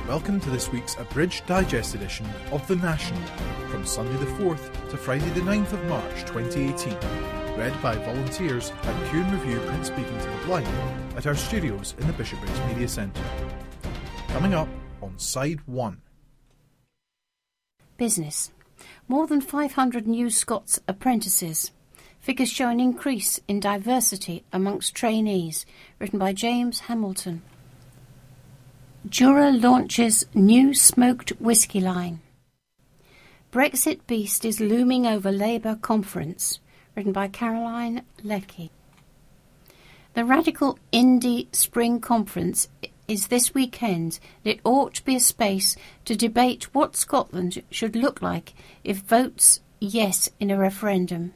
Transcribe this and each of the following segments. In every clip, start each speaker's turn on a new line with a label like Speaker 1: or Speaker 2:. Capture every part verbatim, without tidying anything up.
Speaker 1: Welcome to this week's Abridged Digest edition of The National, from Sunday the fourth to Friday the ninth of March twenty eighteen, read by volunteers at Q and Review Print Speaking to the Blind at our studios in the Bishopbriggs Media Centre. Coming up on Side one.
Speaker 2: Business. More than five hundred new Scots apprentices. Figures show an increase in diversity amongst trainees, written by James Hamilton. Jura launches new smoked whisky line. Brexit beast is looming over Labour conference, written by Caroline Leckie. The Radical Indie Spring Conference is this weekend, and it ought to be a space to debate what Scotland should look like if votes yes in a referendum.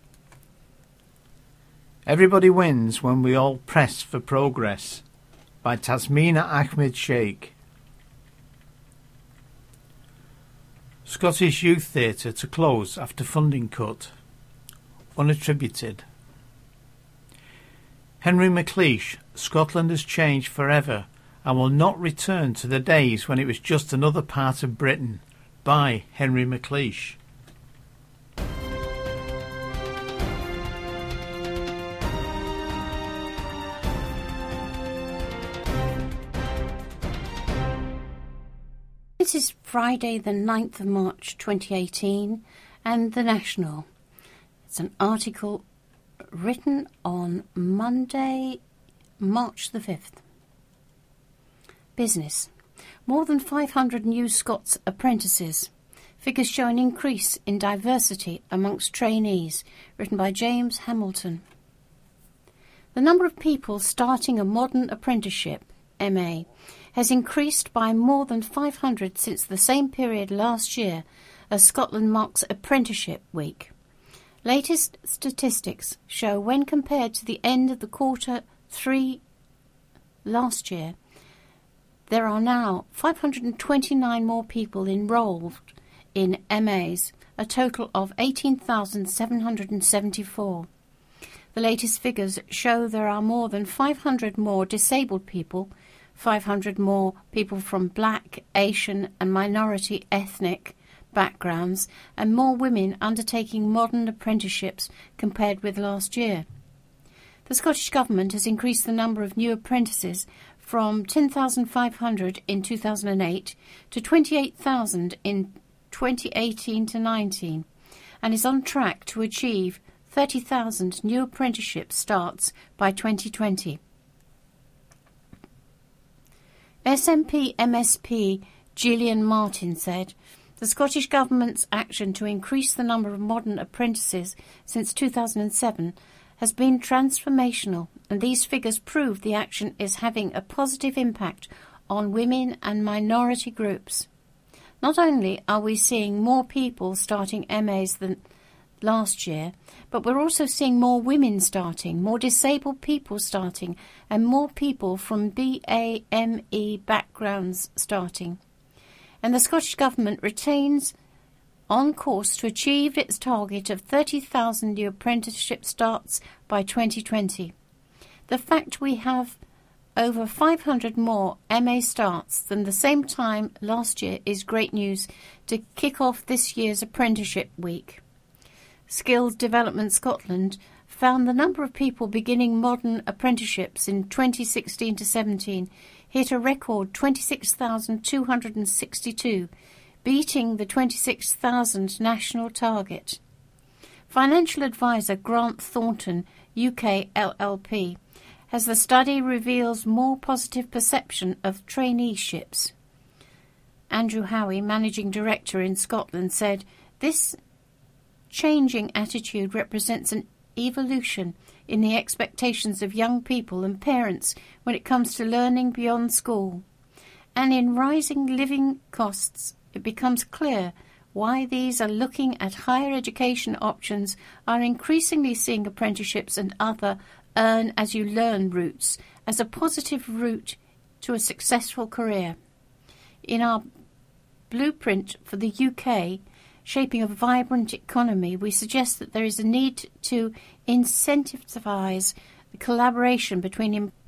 Speaker 3: Everybody wins when we all press for progress, by Tasmina Ahmed Sheikh. Scottish Youth Theatre to close after funding cut. Unattributed. Henry McLeish, Scotland has changed forever and will not return to the days when it was just another part of Britain, by Henry McLeish.
Speaker 2: This is Friday the ninth of March twenty eighteen and The National. It's an article written on Monday, March the fifth. Business. More than five hundred new Scots apprentices. Figures show an increase in diversity amongst trainees, written by James Hamilton. The number of people starting a modern apprenticeship, M A, has increased by more than five hundred since the same period last year, as Scotland marks Apprenticeship Week. Latest statistics show when compared to the end of the quarter three last year, there are now five hundred twenty-nine more people enrolled in M As, a total of eighteen thousand seven hundred seventy-four. The latest figures show there are more than five hundred more disabled people, five hundred more people from black, Asian and minority ethnic backgrounds, and more women undertaking modern apprenticeships compared with last year. The Scottish Government has increased the number of new apprentices from ten thousand five hundred in two thousand eight to twenty-eight thousand in twenty eighteen to nineteen, and is on track to achieve thirty thousand new apprenticeship starts by twenty twenty. S N P M S P Gillian Martin said, "The Scottish Government's action to increase the number of modern apprentices since two thousand seven has been transformational, and these figures prove the action is having a positive impact on women and minority groups. Not only are we seeing more people starting M As than last year, but we're also seeing more women starting, more disabled people starting, and more people from B A M E backgrounds starting. And the Scottish Government retains on course to achieve its target of thirty thousand new apprenticeship starts by twenty twenty. The fact we have over five hundred more M A starts than the same time last year is great news to kick off this year's Apprenticeship Week. Skills Development Scotland found the number of people beginning modern apprenticeships in twenty sixteen to seventeen hit a record twenty-six thousand two hundred sixty-two, beating the twenty-six thousand national target. Financial advisor Grant Thornton, U K L L P, as the study reveals more positive perception of traineeships. Andrew Howie, managing director in Scotland, said, "This changing attitude represents an evolution in the expectations of young people and parents when it comes to learning beyond school. And in rising living costs, it becomes clear why these are looking at higher education options, are increasingly seeing apprenticeships and other earn-as-you-learn routes as a positive route to a successful career. In our blueprint for the U K, Shaping a Vibrant Economy, we suggest that there is a need to incentivise the collaboration between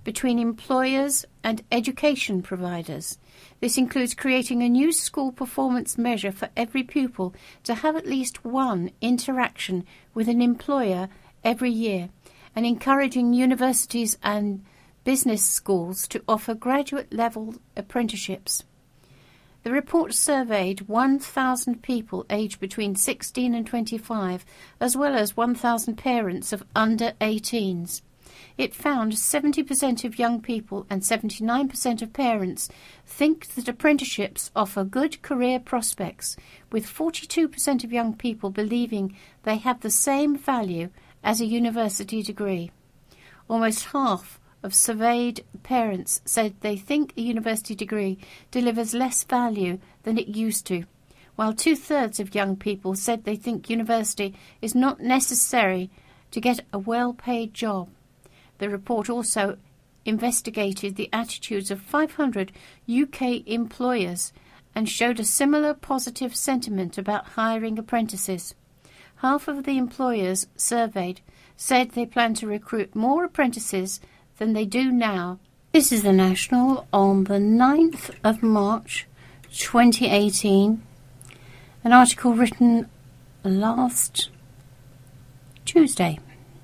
Speaker 2: between employers and education providers. This includes creating a new school performance measure for every pupil to have at least one interaction with an employer every year, and encouraging universities and business schools to offer graduate-level apprenticeships. The report surveyed one thousand people aged between sixteen and twenty-five, as well as one thousand parents of under eighteens. It found seventy percent of young people and seventy-nine percent of parents think that apprenticeships offer good career prospects, with forty-two percent of young people believing they have the same value as a university degree. Almost half of surveyed parents said they think a university degree delivers less value than it used to, while two-thirds of young people said they think university is not necessary to get a well-paid job. The report also investigated the attitudes of five hundred U K employers and showed a similar positive sentiment about hiring apprentices. Half of the employers surveyed said they plan to recruit more apprentices than they do now. This is the National on the ninth of March twenty eighteen, an article written last Tuesday.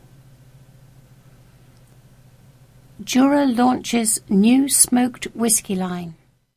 Speaker 2: Jura launches new smoked whisky line.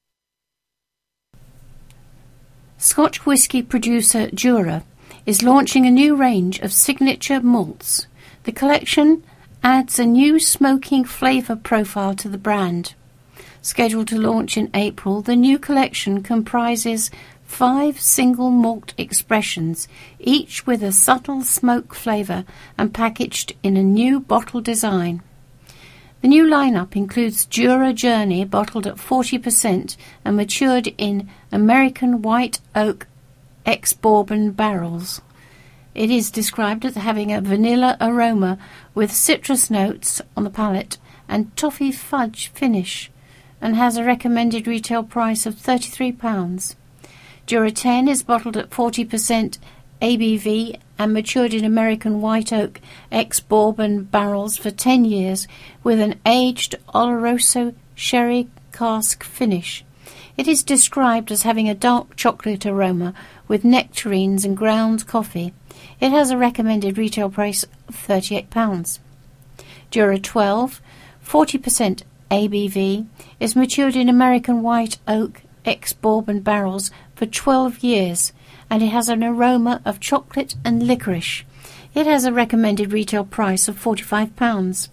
Speaker 2: Scotch whisky producer Jura is launching a new range of signature malts. The collection adds a new smoking flavour profile to the brand. Scheduled to launch in April, the new collection comprises five single malt expressions, each with a subtle smoke flavour and packaged in a new bottle design. The new lineup includes Jura Journey, bottled at forty percent and matured in American white oak ex-bourbon barrels. It is described as having a vanilla aroma with citrus notes on the palate and toffee fudge finish, and has a recommended retail price of thirty-three pounds. Jura ten is bottled at forty percent A B V and matured in American white oak ex-bourbon barrels for ten years with an aged Oloroso sherry cask finish. It is described as having a dark chocolate aroma with nectarines and ground coffee. It has a recommended retail price of thirty-eight pounds. Jura twelve, forty percent A B V, is matured in American white oak ex-bourbon barrels for twelve years, and it has an aroma of chocolate and licorice. It has a recommended retail price of forty-five pounds.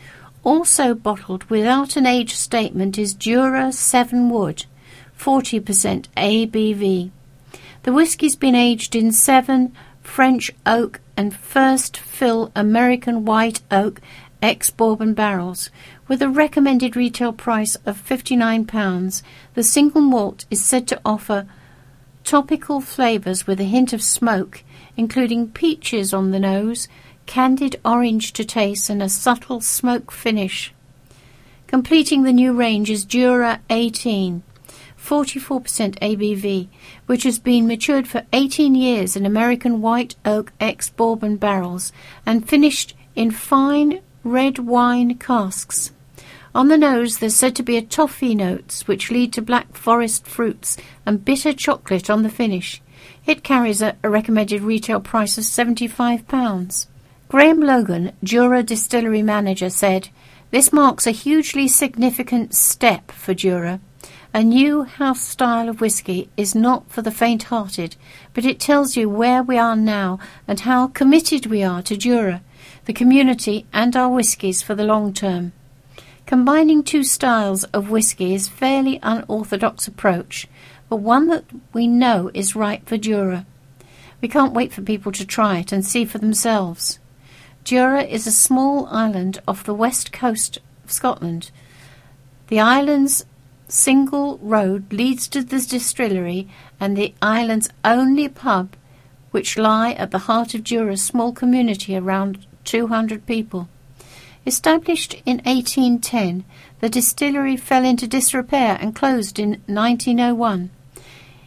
Speaker 2: Also bottled without an age statement is Jura seven Wood, forty percent A B V. The whisky's been aged in seven French oak and first fill American white oak ex-bourbon barrels. With a recommended retail price of fifty-nine pounds, the single malt is said to offer topical flavours with a hint of smoke, including peaches on the nose, candied orange to taste, and a subtle smoke finish. Completing the new range is Jura eighteen, forty-four percent A B V, which has been matured for eighteen years in American white oak ex-bourbon barrels and finished in fine red wine casks. On the nose there's said to be a toffee notes which lead to black forest fruits and bitter chocolate on the finish. It carries a, a recommended retail price of seventy-five pounds. Graham Logan, Jura distillery manager, said, "This marks a hugely significant step for Jura. A new house style of whisky is not for the faint-hearted, but it tells you where we are now and how committed we are to Jura, the community and our whiskies for the long term. Combining two styles of whisky is a fairly unorthodox approach, but one that we know is right for Jura. We can't wait for people to try it and see for themselves." Jura is a small island off the west coast of Scotland. The island's single road leads to the distillery and the island's only pub, which lie at the heart of Jura's small community around two hundred people. Established in eighteen ten, the distillery fell into disrepair and closed in nineteen oh one.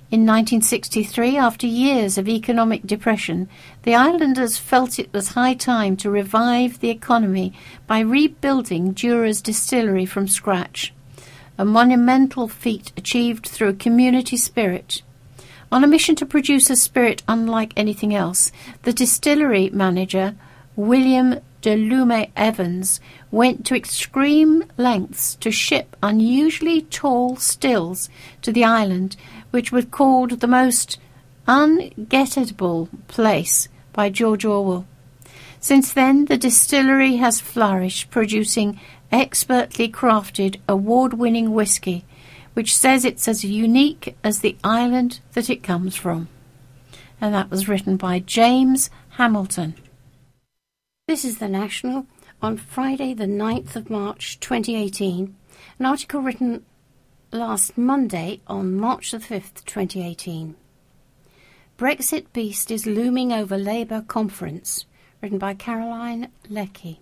Speaker 2: In nineteen sixty-three, after years of economic depression, the islanders felt it was high time to revive the economy by rebuilding Jura's distillery from scratch, a monumental feat achieved through a community spirit. On a mission to produce a spirit unlike anything else, the distillery manager, William de Lume Evans, went to extreme lengths to ship unusually tall stills to the island, which was called the most ungettable place by George Orwell. Since then, the distillery has flourished, producing expertly crafted, award-winning whisky, which says it's as unique as the island that it comes from. And that was written by James Hamilton. This is The National on Friday the ninth of March twenty eighteen, an article written last Monday on March the fifth, twenty eighteen. Brexit beast is looming over Labour conference, written by Caroline Leckie.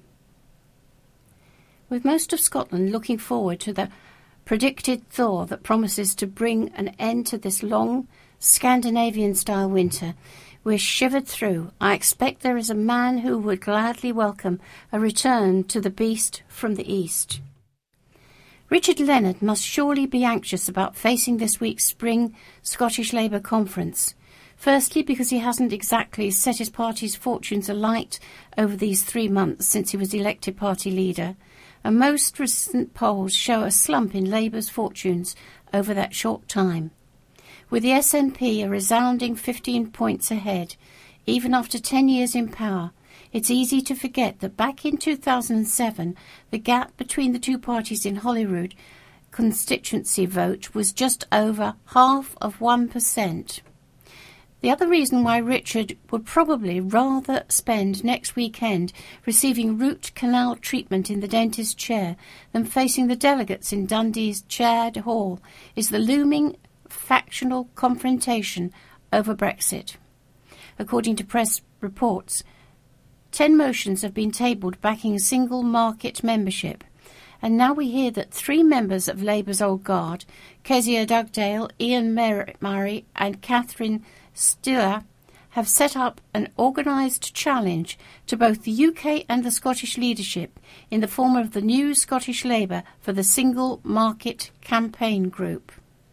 Speaker 2: With most of Scotland looking forward to the predicted thaw that promises to bring an end to this long Scandinavian-style winter we're shivered through, I expect there is a man who would gladly welcome a return to the beast from the east. Richard Leonard must surely be anxious about facing this week's spring Scottish Labour conference. Firstly, because he hasn't exactly set his party's fortunes alight over these three months since he was elected party leader, and most recent polls show a slump in Labour's fortunes over that short time. With the S N P a resounding fifteen points ahead, even after ten years in power, it's easy to forget that back in two thousand seven, the gap between the two parties in Holyrood constituency vote was just over half of one percent. The other reason why Richard would probably rather spend next weekend receiving root canal treatment in the dentist's chair than facing the delegates in Dundee's Chad Hall is the looming factional confrontation over Brexit. According to press reports, ten motions have been tabled backing single market membership, and now we hear that three members of Labour's old guard, Kezia Dugdale, Ian Murray and Catherine Stiller, have set up an organised challenge to both the U K and the Scottish leadership in the form of the New Scottish Labour for the Single Market Campaign Group.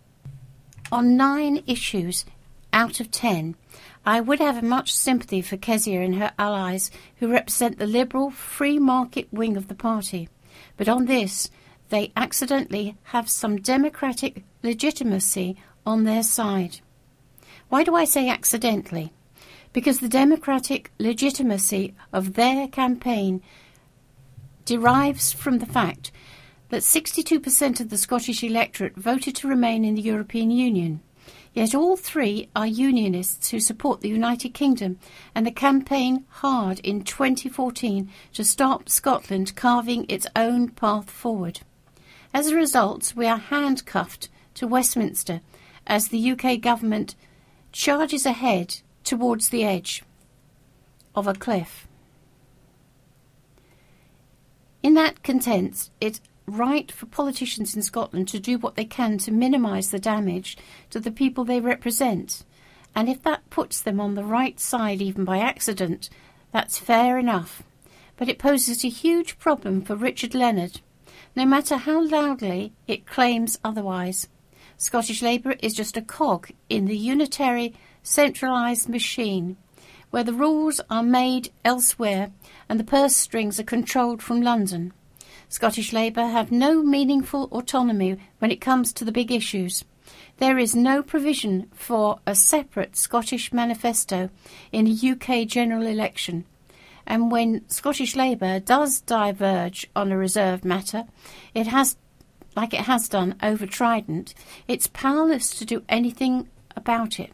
Speaker 2: On nine issues out of ten, I would have much sympathy for Kezia and her allies who represent the liberal free market wing of the party. But on this, they accidentally have some democratic legitimacy on their side. Why do I say accidentally? Because the democratic legitimacy of their campaign derives from the fact that sixty-two percent of the Scottish electorate voted to remain in the European Union. Yet all three are unionists who support the United Kingdom and the campaign hard in twenty fourteen to stop Scotland carving its own path forward. As a result, we are handcuffed to Westminster as the U K government charges ahead towards the edge of a cliff. In that context, it's right for politicians in Scotland to do what they can to minimise the damage to the people they represent, and if that puts them on the right side even by accident, that's fair enough. But it poses a huge problem for Richard Leonard, no matter how loudly it claims otherwise. Scottish Labour is just a cog in the unitary, centralised machine, where the rules are made elsewhere and the purse strings are controlled from London. Scottish Labour have no meaningful autonomy when it comes to the big issues. There is no provision for a separate Scottish manifesto in a U K general election. And when Scottish Labour does diverge on a reserved matter, it has, like it has done over Trident, it's powerless to do anything about it.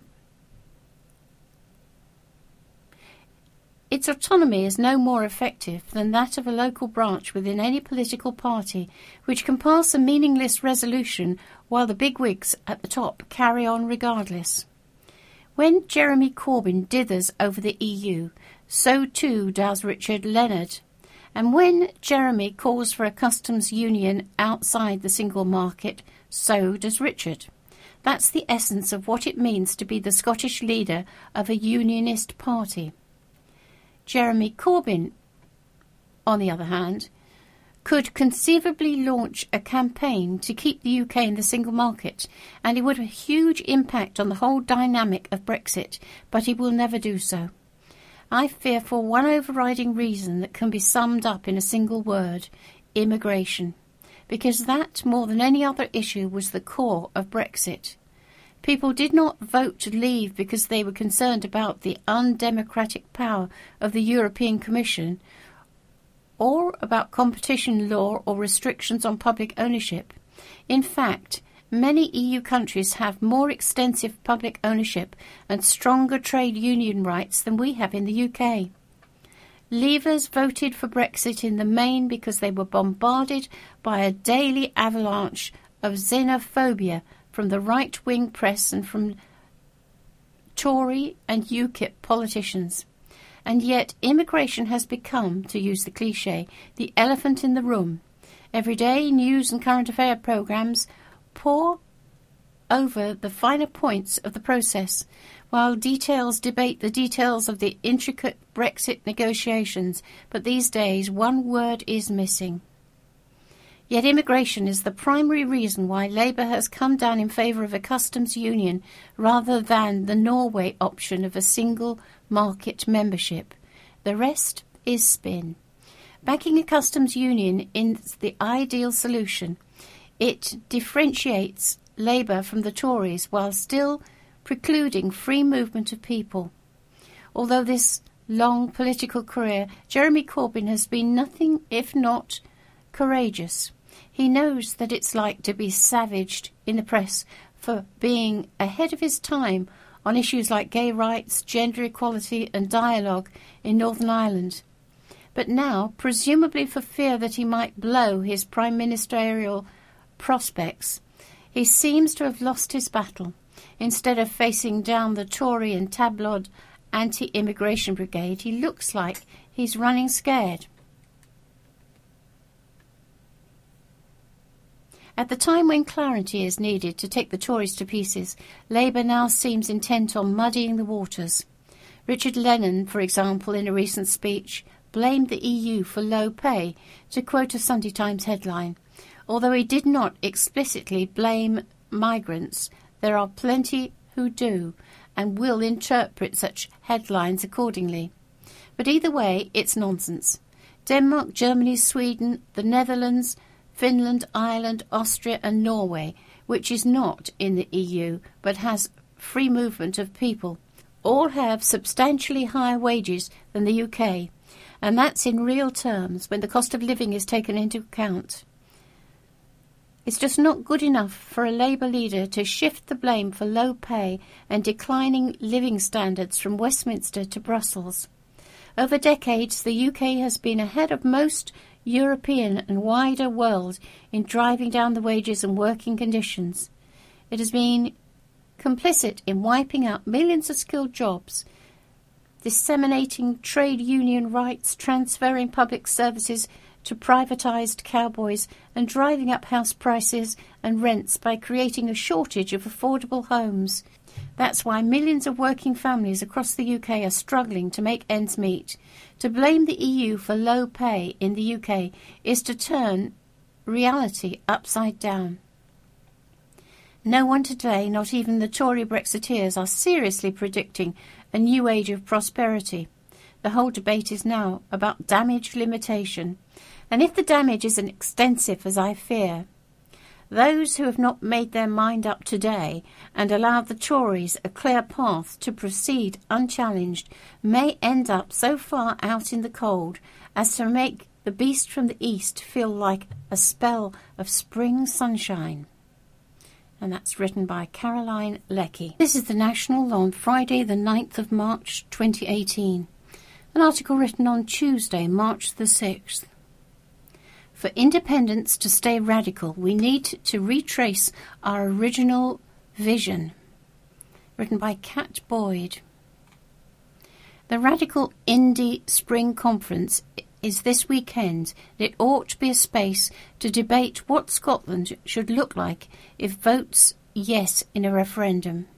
Speaker 2: Its autonomy is no more effective than that of a local branch within any political party, which can pass a meaningless resolution while the bigwigs at the top carry on regardless. When Jeremy Corbyn dithers over the E U, so too does Richard Leonard. And when Jeremy calls for a customs union outside the single market, so does Richard. That's the essence of what it means to be the Scottish leader of a unionist party. Jeremy Corbyn, on the other hand, could conceivably launch a campaign to keep the U K in the single market, and it would have a huge impact on the whole dynamic of Brexit, but he will never do so. I fear for one overriding reason that can be summed up in a single word: immigration, because that, more than any other issue, was the core of Brexit. People did not vote to leave because they were concerned about the undemocratic power of the European Commission, or about competition law or restrictions on public ownership. In fact, many E U countries have more extensive public ownership and stronger trade union rights than we have in the U K. Leavers voted for Brexit in the main because they were bombarded by a daily avalanche of xenophobia from the right-wing press and from Tory and UKIP politicians. And yet immigration has become, to use the cliché, the elephant in the room. Every day, news and current affair programmes pour over the finer points of the process, while details debate the details of the intricate Brexit negotiations. But these days, one word is missing. Yet immigration is the primary reason why Labour has come down in favour of a customs union rather than the Norway option of a single market membership. The rest is spin. Backing a customs union is the ideal solution. It differentiates Labour from the Tories while still precluding free movement of people. Although this long political career, Jeremy Corbyn has been nothing if not courageous. He knows that it's like to be savaged in the press for being ahead of his time on issues like gay rights, gender equality and dialogue in Northern Ireland. But now, presumably for fear that he might blow his prime ministerial prospects, he seems to have lost his battle. Instead of facing down the Tory and tabloid anti-immigration brigade, he looks like he's running scared. At the time when clarity is needed to take the Tories to pieces, Labour now seems intent on muddying the waters. Richard Lennon, for example, in a recent speech, blamed the E U for low pay, to quote a Sunday Times headline. Although he did not explicitly blame migrants, there are plenty who do and will interpret such headlines accordingly. But either way, it's nonsense. Denmark, Germany, Sweden, the Netherlands, Finland, Ireland, Austria and Norway, which is not in the E U but has free movement of people, all have substantially higher wages than the U K, and that's in real terms when the cost of living is taken into account. It's just not good enough for a Labour leader to shift the blame for low pay and declining living standards from Westminster to Brussels. Over decades, the U K has been ahead of most European and wider world in driving down the wages and working conditions. It has been complicit in wiping out millions of skilled jobs, disseminating trade union rights, transferring public services to privatised cowboys, and driving up house prices and rents by creating a shortage of affordable homes. That's why millions of working families across the U K are struggling to make ends meet. To blame the E U for low pay in the U K is to turn reality upside down. No one today, not even the Tory Brexiteers, are seriously predicting a new age of prosperity. The whole debate is now about damage limitation. And if the damage isn't extensive, as I fear, those who have not made their mind up today and allowed the Tories a clear path to proceed unchallenged may end up so far out in the cold as to make the beast from the east feel like a spell of spring sunshine. And that's written by Caroline Leckie. This is the National on Friday the ninth of March twenty eighteen. An article written on Tuesday, March the sixth. For independence to stay radical, we need to retrace our original vision. Written by Kat Boyd. The Radical Indie Spring Conference is this weekend. It ought to be a space to debate what Scotland should look like if votes yes in a referendum.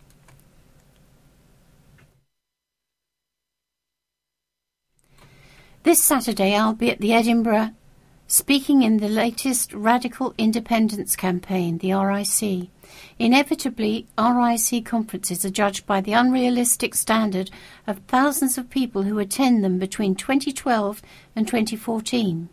Speaker 2: This Saturday I'll be at the Edinburgh speaking in the latest Radical Independence campaign, the R I C. Inevitably, R I C conferences are judged by the unrealistic standard of thousands of people who attend them between twenty twelve and twenty fourteen.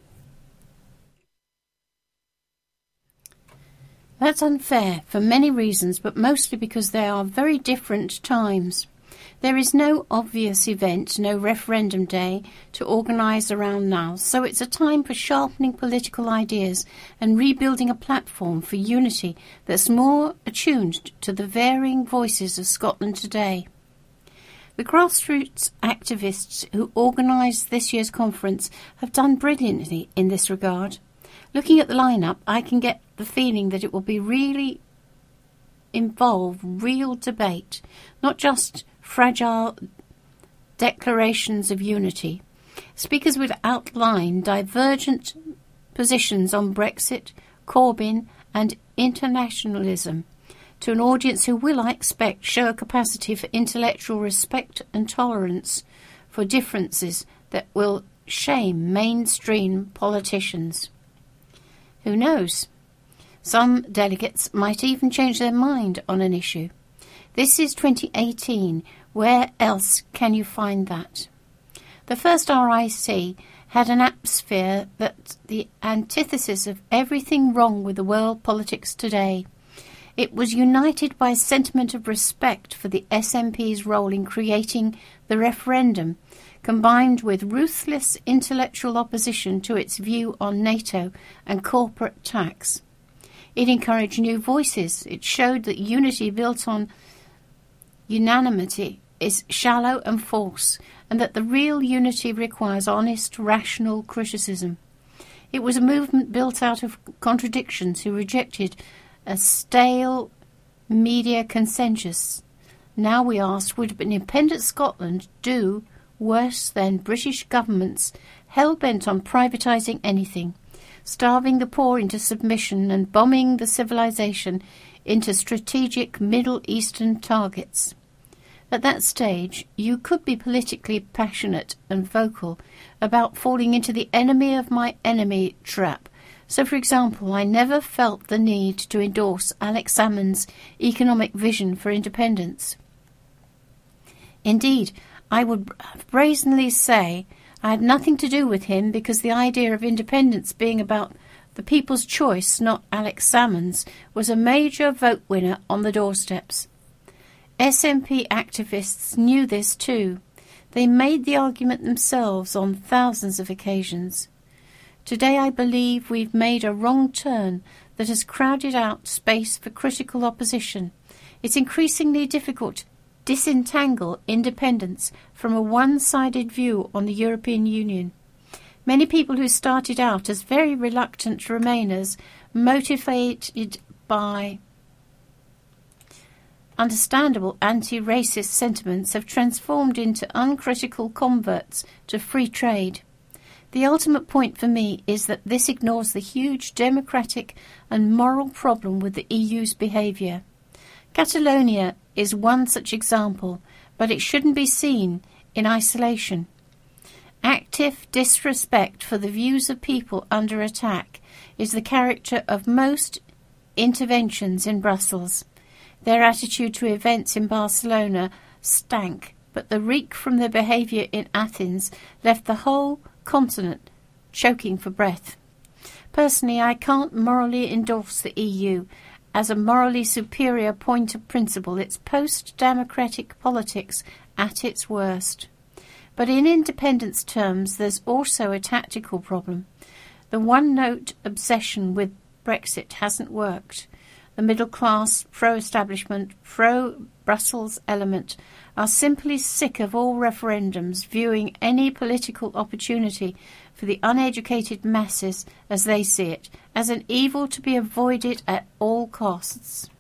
Speaker 2: That's unfair for many reasons, but mostly because they are very different times. There is no obvious event, no referendum day to organise around now, so it's a time for sharpening political ideas and rebuilding a platform for unity that's more attuned to the varying voices of Scotland today. The grassroots activists who organised this year's conference have done brilliantly in this regard. Looking at the lineup, I can get the feeling that it will be really involve real debate, not just fragile declarations of unity. Speakers would outline divergent positions on Brexit, Corbyn and internationalism to an audience who will, I expect, show a capacity for intellectual respect and tolerance for differences that will shame mainstream politicians. Who knows? Some delegates might even change their mind on an issue. This is twenty eighteen. Where else can you find that? The first R I C had an atmosphere that's the antithesis of everything wrong with the world politics today. It was united by a sentiment of respect for the S N P's role in creating the referendum, combined with ruthless intellectual opposition to its view on NATO and corporate tax. It encouraged new voices. It showed that unity built on unanimity is shallow and false, and that the real unity requires honest, rational criticism. It was a movement built out of contradictions who rejected a stale media consensus. Now we ask, would an independent Scotland do worse than British governments hell-bent on privatising anything, starving the poor into submission and bombing the civilization into strategic Middle Eastern targets? At that stage, you could be politically passionate and vocal about falling into the enemy of my enemy trap. So, for example, I never felt the need to endorse Alex Salmond's economic vision for independence. Indeed, I would brazenly say I had nothing to do with him, because the idea of independence being about the people's choice, not Alex Salmond's, was a major vote winner on the doorsteps. S N P activists knew this too. They made the argument themselves on thousands of occasions. Today I believe we've made a wrong turn that has crowded out space for critical opposition. It's increasingly difficult to disentangle independence from a one-sided view on the European Union. Many people who started out as very reluctant Remainers, motivated by understandable anti-racist sentiments, have transformed into uncritical converts to free trade. The ultimate point for me is that this ignores the huge democratic and moral problem with the E U's behaviour. Catalonia is one such example, but it shouldn't be seen in isolation. Active disrespect for the views of people under attack is the character of most interventions in Brussels. Their attitude to events in Barcelona stank, but the reek from their behaviour in Athens left the whole continent choking for breath. Personally, I can't morally endorse the E U as a morally superior point of principle. It's post-democratic politics at its worst. But in independence terms, there's also a tactical problem. The one-note obsession with Brexit hasn't worked. The middle-class, pro-establishment, pro-Brussels element are simply sick of all referendums, viewing any political opportunity for the uneducated masses, as they see it, as an evil to be avoided at all costs.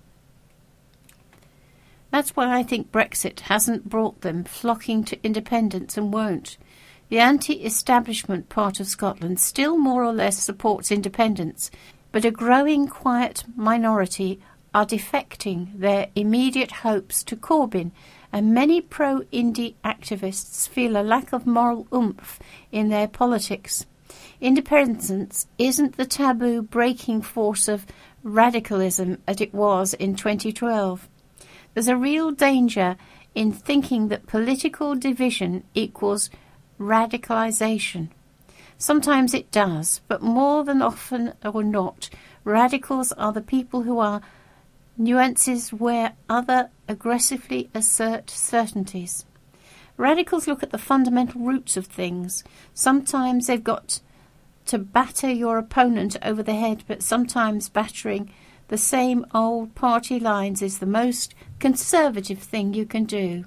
Speaker 2: That's why I think Brexit hasn't brought them flocking to independence, and won't. The anti-establishment part of Scotland still more or less supports independence, but a growing quiet minority are defecting their immediate hopes to Corbyn, and many pro-Indy activists feel a lack of moral oomph in their politics. Independence isn't the taboo-breaking force of radicalism as it was in twenty twelve. There's a real danger in thinking that political division equals radicalisation. Sometimes it does, but more than often or not, radicals are the people who are nuances where other aggressively assert certainties. Radicals look at the fundamental roots of things. Sometimes they've got to batter your opponent over the head, but sometimes battering the same old party lines is the most conservative thing you can do.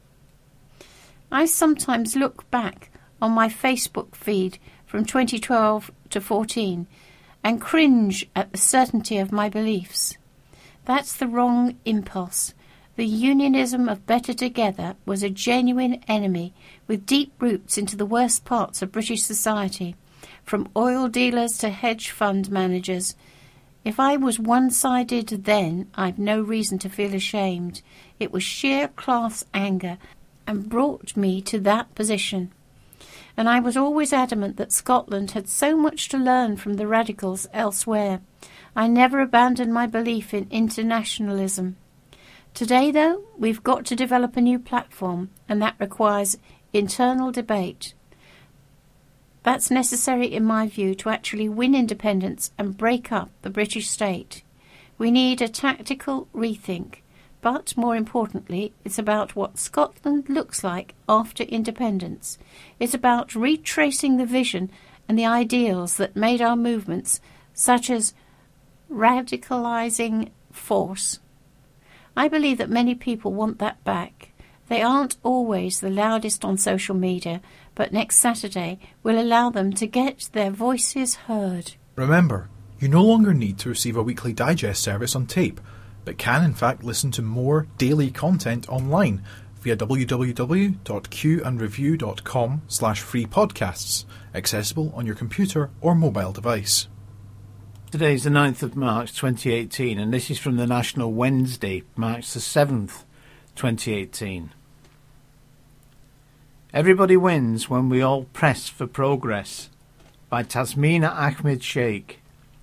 Speaker 2: I sometimes look back on my Facebook feed from twenty twelve to fourteen and cringe at the certainty of my beliefs. That's the wrong impulse. The unionism of Better Together was a genuine enemy with deep roots into the worst parts of British society, from oil dealers to hedge fund managers. If I was one-sided then, I've no reason to feel ashamed. It was sheer class anger and brought me to that position. And I was always adamant that Scotland had so much to learn from the radicals elsewhere. I never abandoned my belief in internationalism. Today, though, we've got to develop a new platform, and that requires internal debate. That's necessary, in my view, to actually win independence and break up the British state. We need a tactical rethink, but more importantly, it's about what Scotland looks like after independence. It's about retracing the vision and the ideals that made our movements, such as radicalising force. I believe that many people want that back. They aren't always the loudest on social media, but next Saturday will allow them to get their voices heard.
Speaker 1: Remember, you no longer need to receive a weekly digest service on tape, but can in fact listen to more daily content online via www.qandreview.com slash free podcasts, accessible on your computer or mobile device.
Speaker 3: Today is the ninth of March twenty eighteen, and this is from the National Wednesday, March the seventh, twenty eighteen. Everybody wins when we all press for progress, by Tasmina Ahmed Sheikh.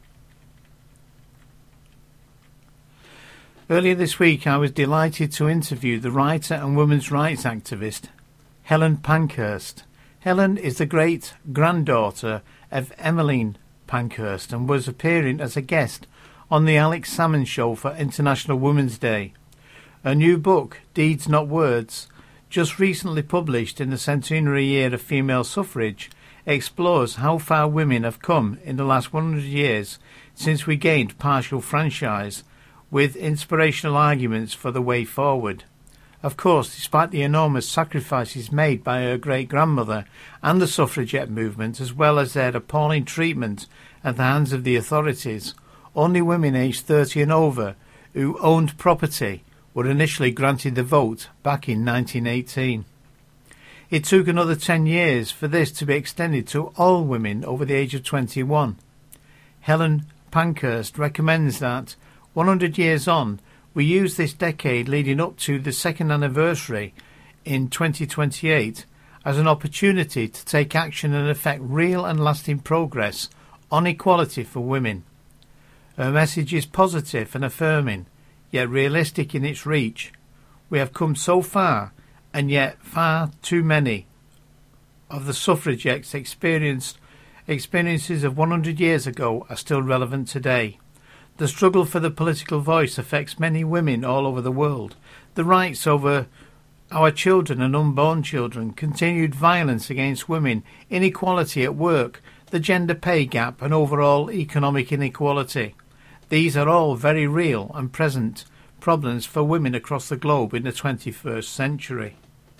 Speaker 3: Earlier this week I was delighted to interview the writer and women's rights activist Helen Pankhurst. Helen is the great-granddaughter of Emmeline Pankhurst and was appearing as a guest on the Alex Salmon Show for International Women's Day. Her new book, Deeds Not Words, just recently published in the centenary year of female suffrage, explores how far women have come in the last one hundred years since we gained partial franchise, with inspirational arguments for the way forward. Of course, despite the enormous sacrifices made by her great-grandmother and the suffragette movement, as well as their appalling treatment at the hands of the authorities, only women aged thirty and over who owned property were initially granted the vote back in nineteen eighteen. It took another ten years for this to be extended to all women over the age of twenty-one. Helen Pankhurst recommends that, one hundred years on, we use this decade leading up to the second anniversary in twenty twenty-eight as an opportunity to take action and effect real and lasting progress on equality for women. Her message is positive and affirming, yet realistic in its reach. We have come so far, and yet far too many of the suffragettes experienced experiences of one hundred years ago are still relevant today. The struggle for the political voice affects many women all over the world. The rights over our children and unborn children, continued violence against women, inequality at work, the gender pay gap and overall economic inequality. These are all very real and present problems for women across the globe in the twenty-first century.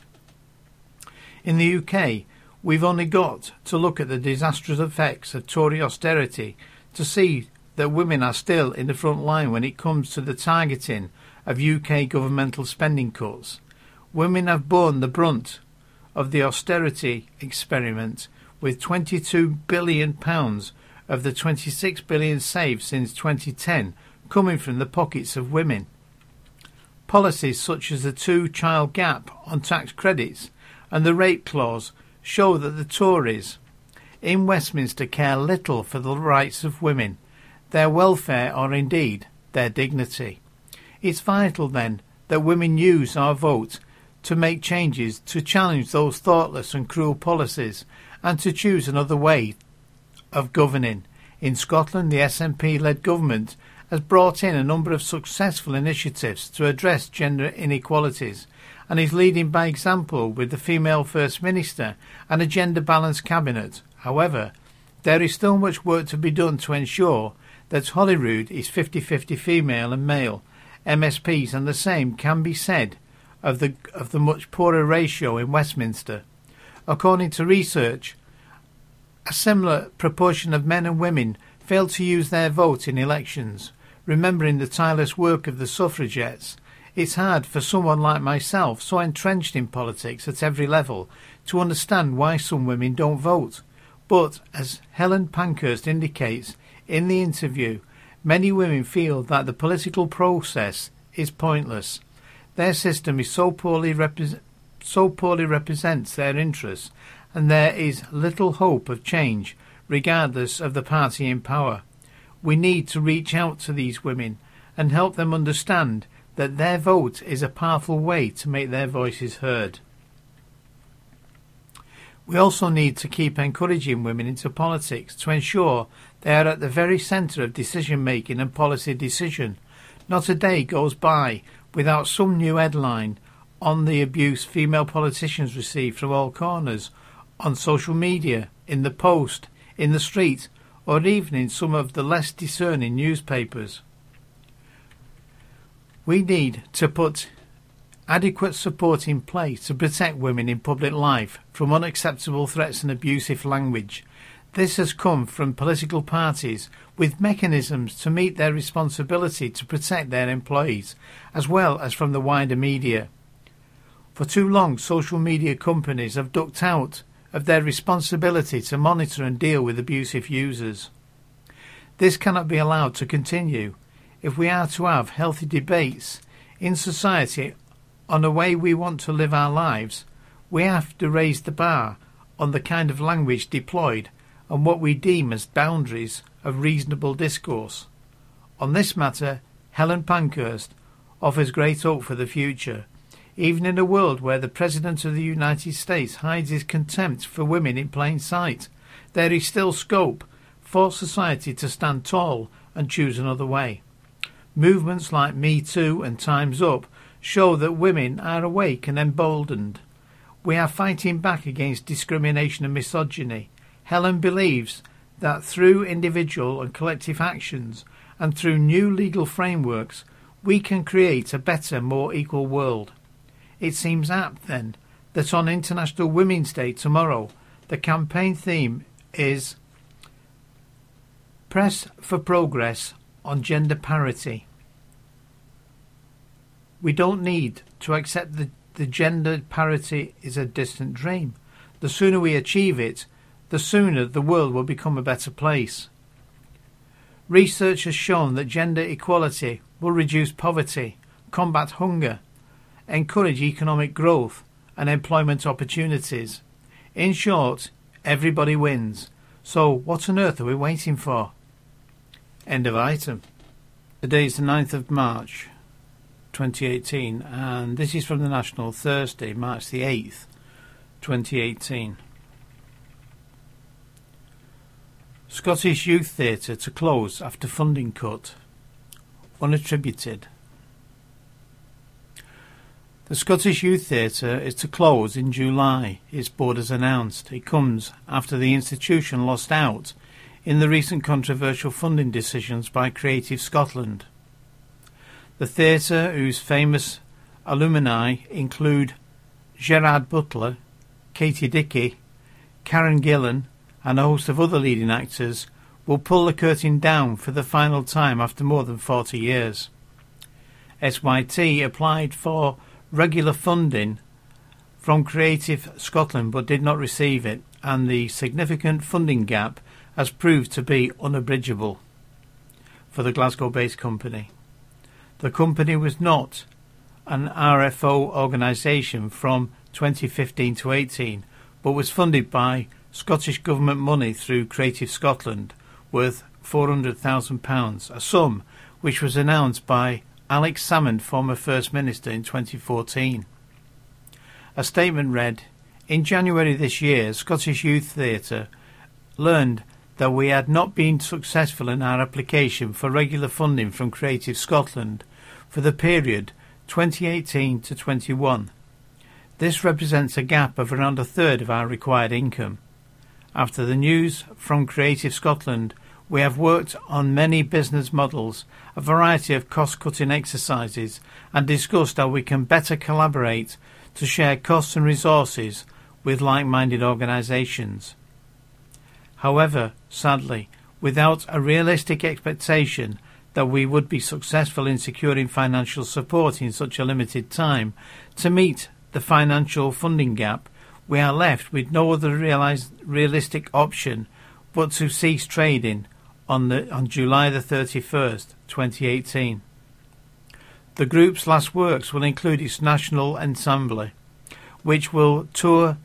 Speaker 3: In the U K, we've only got to look at the disastrous effects of Tory austerity to see that women are still in the front line when it comes to the targeting of U K governmental spending cuts. Women have borne the brunt of the austerity experiment, with twenty-two billion pounds of the twenty-six billion pounds saved since twenty ten coming from the pockets of women. Policies such as the two-child gap on tax credits and the rape clause show that the Tories in Westminster care little for the rights of women, their welfare or indeed their dignity. It's vital then that women use our vote to make changes, to challenge those thoughtless and cruel policies and to choose another way of governing. In Scotland, the S N P-led government has brought in a number of successful initiatives to address gender inequalities and is leading by example with the female First Minister and a gender-balanced cabinet. However, there is still much work to be done to ensure that Holyrood is fifty-fifty female and male M S Ps, and the same can be said of the of the much poorer ratio in Westminster. According to research, a similar proportion of men and women fail to use their vote in elections. Remembering the tireless work of the suffragettes, it's hard for someone like myself, so entrenched in politics at every level, to understand why some women don't vote. But, as Helen Pankhurst indicates in the interview, many women feel that the political process is pointless. Their system is so poorly repre- so poorly represents their interests, and there is little hope of change, regardless of the party in power. We need to reach out to these women and help them understand that their vote is a powerful way to make their voices heard. We also need to keep encouraging women into politics to ensure they are at the very centre of decision-making and policy decision. Not a day goes by without some new headline on the abuse female politicians receive from all corners, on social media, in the Post, in the street, or even in some of the less discerning newspapers. We need to put adequate support in place to protect women in public life from unacceptable threats and abusive language. This has come from political parties with mechanisms to meet their responsibility to protect their employees, as well as from the wider media. For too long, social media companies have ducked out of their responsibility to monitor and deal with abusive users. This cannot be allowed to continue. If we are to have healthy debates in society on the way we want to live our lives, we have to raise the bar on the kind of language deployed and what we deem as boundaries of reasonable discourse. On this matter, Helen Pankhurst offers great hope for the future. Even in a world where the President of the United States hides his contempt for women in plain sight, there is still scope for society to stand tall and choose another way. Movements like Me Too and Time's Up show that women are awake and emboldened. We are fighting back against discrimination and misogyny. Helen believes that through individual and collective actions and through new legal frameworks, we can create a better, more equal world. It seems apt, then, that on International Women's Day tomorrow, the campaign theme is Press for Progress on Gender Parity. We don't need to accept that the gender parity is a distant dream. The sooner we achieve it, the sooner the world will become a better place. Research has shown that gender equality will reduce poverty, combat hunger, encourage economic growth and employment opportunities. In short, everybody wins. So what on earth are we waiting for? End of item. Today is the ninth of March twenty eighteen, and this is from the National, Thursday, March the eighth, twenty eighteen. Scottish Youth Theatre to close after funding cut. Unattributed. The Scottish Youth Theatre is to close in July, its board has announced. It comes after the institution lost out in the recent controversial funding decisions by Creative Scotland. The theatre, whose famous alumni include Gerard Butler, Katie Dickie, Karen Gillan and a host of other leading actors, will pull the curtain down for the final time after more than forty years. S Y T applied for regular funding from Creative Scotland but did not receive it, and the significant funding gap has proved to be unabridgeable. for the Glasgow-based company. The company was not an R F O organisation from twenty fifteen to eighteen, but was funded by Scottish Government money through Creative Scotland, worth four hundred thousand pounds, a sum which was announced by Alex Salmond, former First Minister, in twenty fourteen. A statement read, "In January this year, Scottish Youth Theatre learned that we had not been successful in our application for regular funding from Creative Scotland for the period twenty eighteen to twenty-one. This represents a gap of around a third of our required income. After the news from Creative Scotland, we have worked on many business models, a variety of cost-cutting exercises, and discussed how we can better collaborate to share costs and resources with like-minded organisations. However, sadly, without a realistic expectation that we would be successful in securing financial support in such a limited time to meet the financial funding gap, we are left with no other realised, realistic option but to cease trading on, the, on July the thirty-first, twenty eighteen. The group's last works will include its national ensemble, which will tour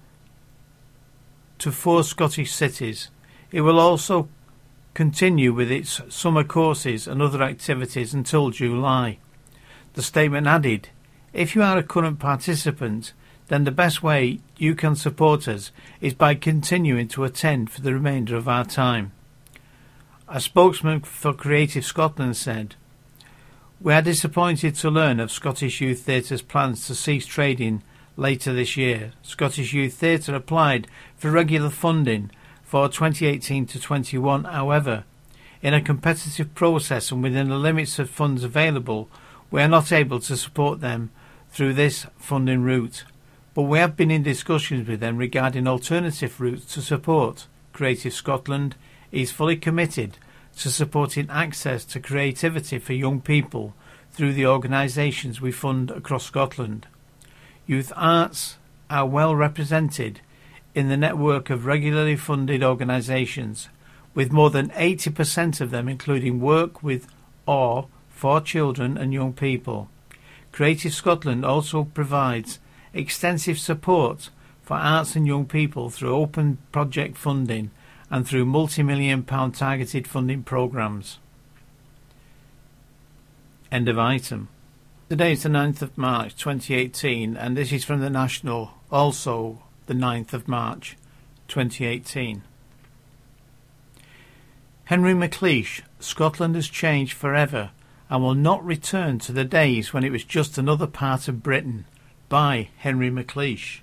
Speaker 3: to four Scottish cities. It will also continue with its summer courses and other activities until July. The statement added, "If you are a current participant, then the best way you can support us is by continuing to attend for the remainder of our time." A spokesman for Creative Scotland said, "We are disappointed to learn of Scottish Youth Theatre's plans to cease trading later this year. Scottish Youth Theatre applied for regular funding for twenty eighteen to twenty-one. However, in a competitive process and within the limits of funds available, we are not able to support them through this funding route. But we have been in discussions with them regarding alternative routes to support. Creative Scotland is fully committed to supporting access to creativity for young people through the organisations we fund across Scotland. Youth arts are well represented in the network of regularly funded organisations, with more than eighty percent of them including work with or for children and young people. Creative Scotland also provides extensive support for arts and young people through open project funding and through multi-million pound targeted funding programmes." End of item. Today is the ninth of March twenty eighteen, and this is from the National, also the ninth of March twenty eighteen. Henry McLeish, "Scotland has changed forever and will not return to the days when it was just another part of Britain," by Henry McLeish.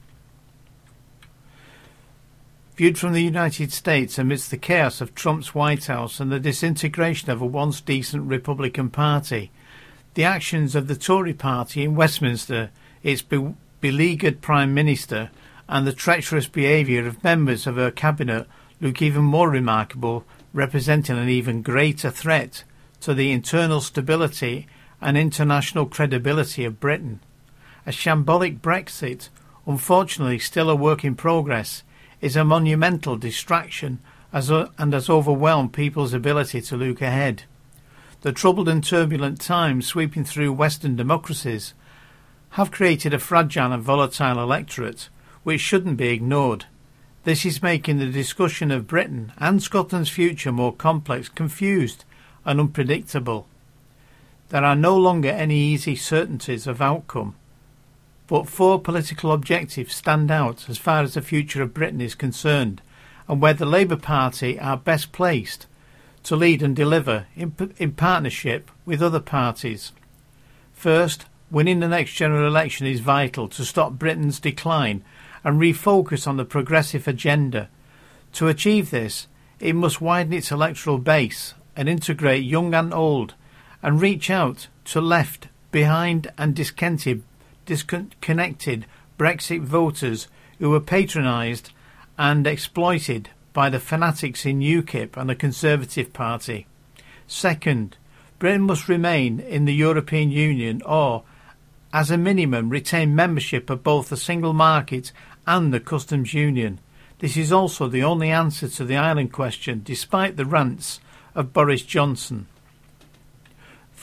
Speaker 3: Viewed from the United States amidst the chaos of Trump's White House and the disintegration of a once decent Republican Party, the actions of the Tory party in Westminster, its be- beleaguered Prime Minister, and the treacherous behaviour of members of her cabinet look even more remarkable, representing an even greater threat to the internal stability and international credibility of Britain. A shambolic Brexit, unfortunately still a work in progress, is a monumental distraction as a, and has overwhelmed people's ability to look ahead. The troubled and turbulent times sweeping through Western democracies have created a fragile and volatile electorate which shouldn't be ignored. This is making the discussion of Britain and Scotland's future more complex, confused and unpredictable. There are no longer any easy certainties of outcome, but four political objectives stand out as far as the future of Britain is concerned, and where the Labour Party are best placed to lead and deliver in, in partnership with other parties. First, winning the next general election is vital to stop Britain's decline and refocus on the progressive agenda. To achieve this, it must widen its electoral base and integrate young and old, and reach out to left, behind and discontented disconnected Brexit voters who were patronised and exploited by the fanatics in UKIP and the Conservative Party. Second, Britain must remain in the European Union or, as a minimum, retain membership of both the single market and the customs union. This is also the only answer to the island question, despite the rants of Boris Johnson.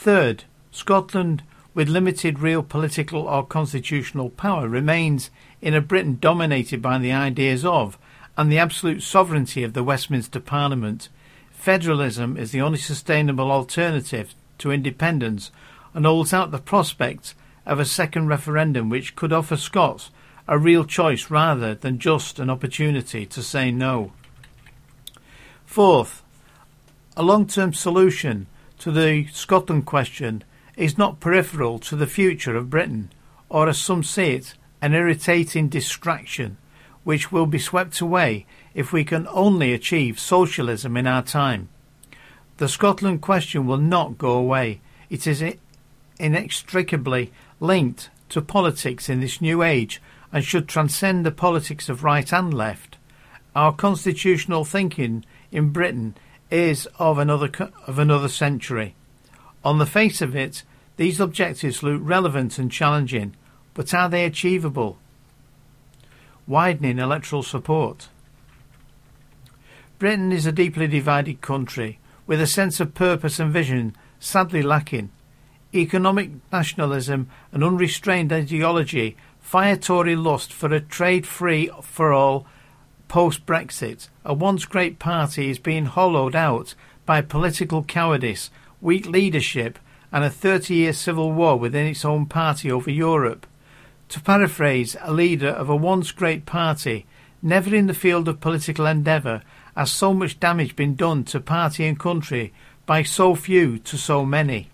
Speaker 3: Third, Scotland, with limited real political or constitutional power, remains in a Britain dominated by the ideas of and the absolute sovereignty of the Westminster Parliament. Federalism is the only sustainable alternative to independence and holds out the prospect of a second referendum which could offer Scots a real choice rather than just an opportunity to say no. Fourth, a long-term solution to the Scotland question is not peripheral to the future of Britain, or as some see it, an irritating distraction which will be swept away if we can only achieve socialism in our time. The Scotland question will not go away. It is inextricably linked to politics in this new age and should transcend the politics of right and left. Our constitutional thinking in Britain is of another of another century. On the face of it, these objectives look relevant and challenging, but are they achievable? Widening electoral support. Britain is a deeply divided country, with a sense of purpose and vision sadly lacking. Economic nationalism and unrestrained ideology fire Tory lust for a trade-free for all post-Brexit. A once great party is being hollowed out by political cowardice, weak leadership and a thirty-year civil war within its own party over Europe. To paraphrase a leader of a once great party, never in the field of political endeavour has so much damage been done to party and country by so few to so many.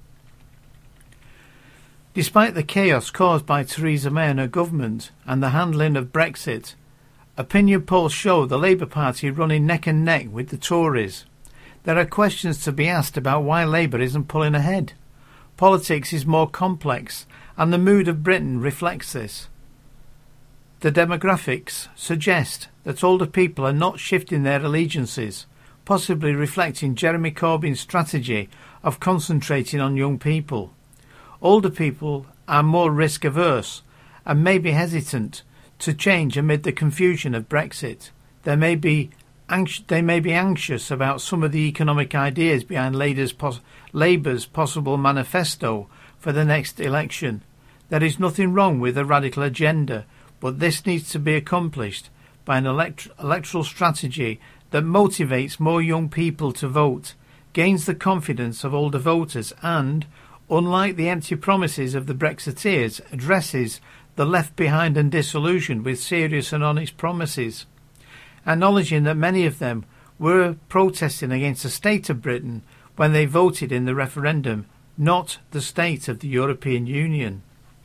Speaker 3: Despite the chaos caused by Theresa May and her government and the handling of Brexit, opinion polls show the Labour Party running neck and neck with the Tories. There are questions to be asked about why Labour isn't pulling ahead. Politics is more complex, and the mood of Britain reflects this. The demographics suggest that older people are not shifting their allegiances, possibly reflecting Jeremy Corbyn's strategy of concentrating on young people. Older people are more risk-averse and may be hesitant to change amid the confusion of Brexit. They may be anx- they may be anxious about some of the economic ideas behind Labour's, pos- Labour's possible manifesto for the next election. There is nothing wrong with a radical agenda, but this needs to be accomplished by an elect- electoral strategy that motivates more young people to vote, gains the confidence of older voters and, unlike the empty promises of the Brexiteers, addresses the left behind and disillusioned with serious and honest promises. Acknowledging that many of them were protesting against the state of Britain when they voted in the referendum, not the state of the European Union.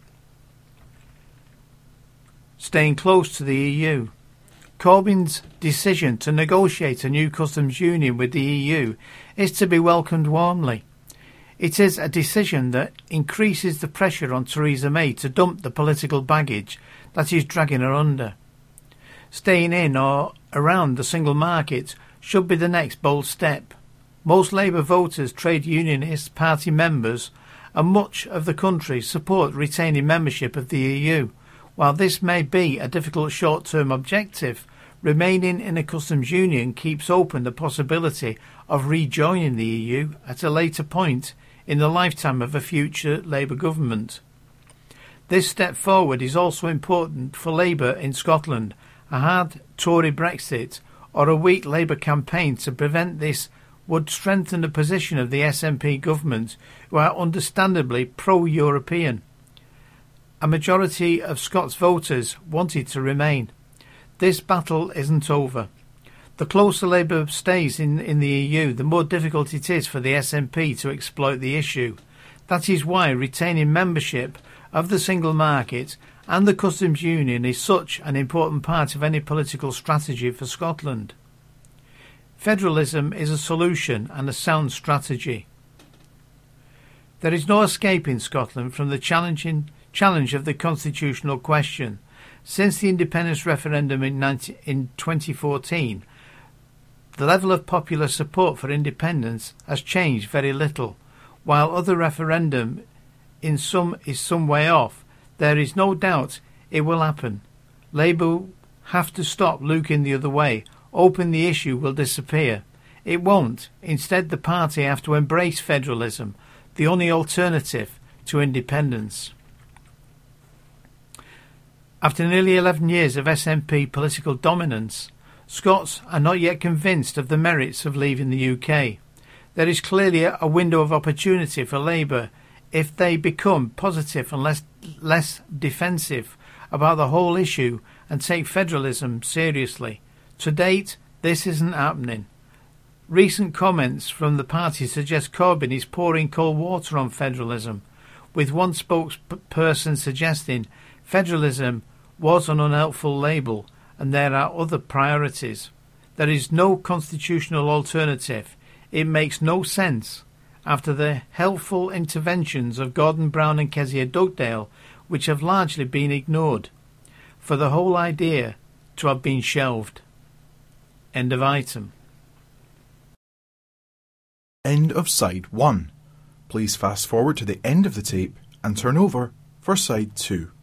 Speaker 3: Staying close to the E U. Corbyn's decision to negotiate a new customs union with the E U is to be welcomed warmly. It is a decision that increases the pressure on Theresa May to dump the political baggage that is dragging her under. Staying in or around the single market should be the next bold step. Most Labour voters, trade unionists, party members and much of the country support retaining membership of the E U. While this may be a difficult short-term objective, remaining in a customs union keeps open the possibility of rejoining the E U at a later point in the lifetime of a future Labour government. This step forward is also important for Labour in Scotland. A hard Tory Brexit or a weak Labour campaign to prevent this would strengthen the position of the S N P government, who are understandably pro-European. A majority of Scots voters wanted to remain. This battle isn't over. The closer Labour stays in, in the E U, the more difficult it is for the S N P to exploit the issue. That is why retaining membership of the single market and the customs union is such an important part of any political strategy for Scotland. Federalism is a solution and a sound strategy. There is no escaping Scotland from the challenging challenge of the constitutional question. Since the independence referendum in, nineteen, in twenty fourteen, the level of popular support for independence has changed very little. While other referendum in some is some way off, there is no doubt it will happen. Labour have to stop looking the other way. Open the issue will disappear. It won't. Instead, the party have to embrace federalism, the only alternative to independence. After nearly eleven years of S N P political dominance, Scots are not yet convinced of the merits of leaving the U K. There is clearly a window of opportunity for Labour if they become positive and less, less defensive about the whole issue and take federalism seriously. To date, this isn't happening. Recent comments from the party suggest Corbyn is pouring cold water on federalism, with one spokesperson suggesting federalism was an unhelpful label and there are other priorities. There is no constitutional alternative. It makes no sense, after the helpful interventions of Gordon Brown and Kezia Dugdale, which have largely been ignored, for the whole idea to have been shelved. End of item.
Speaker 1: End of side one. Please fast forward to the end of the tape and turn over for side two.